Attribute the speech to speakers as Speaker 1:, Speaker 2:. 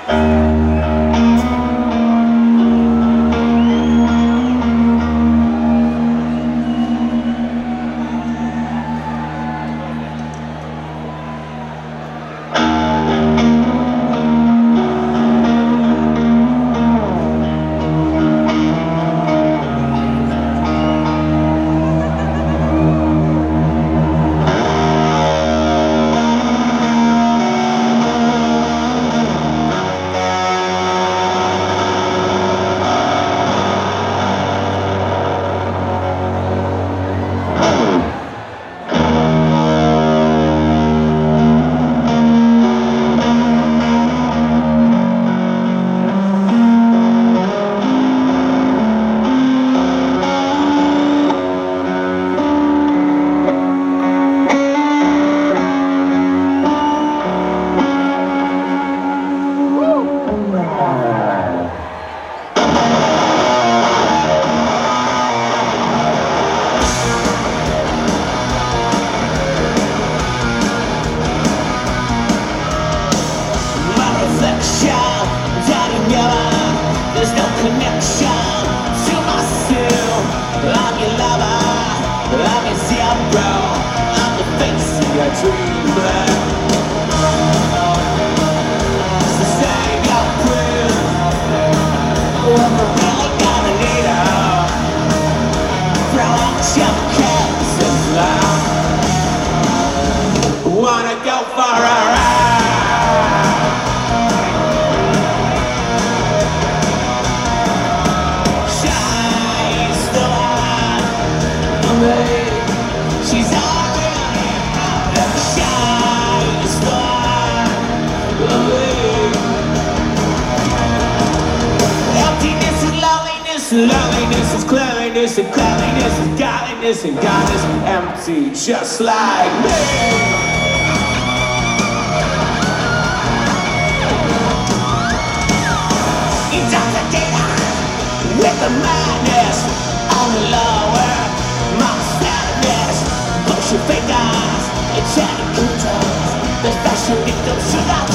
Speaker 1: There's no connection to myself. I'm your lover, I'm your zero, I'm the face of your dream. Sustain your breath. I'm really gonna need her. Throw out your cares and fly. Wanna go for a ride? She's already shines emptiness and loneliness, loneliness is cleanliness and cleanliness is godliness and God is empty, just like me. Intoxicated with the madness on the lower. Push your fingers, it's any good times. The fashion victims should not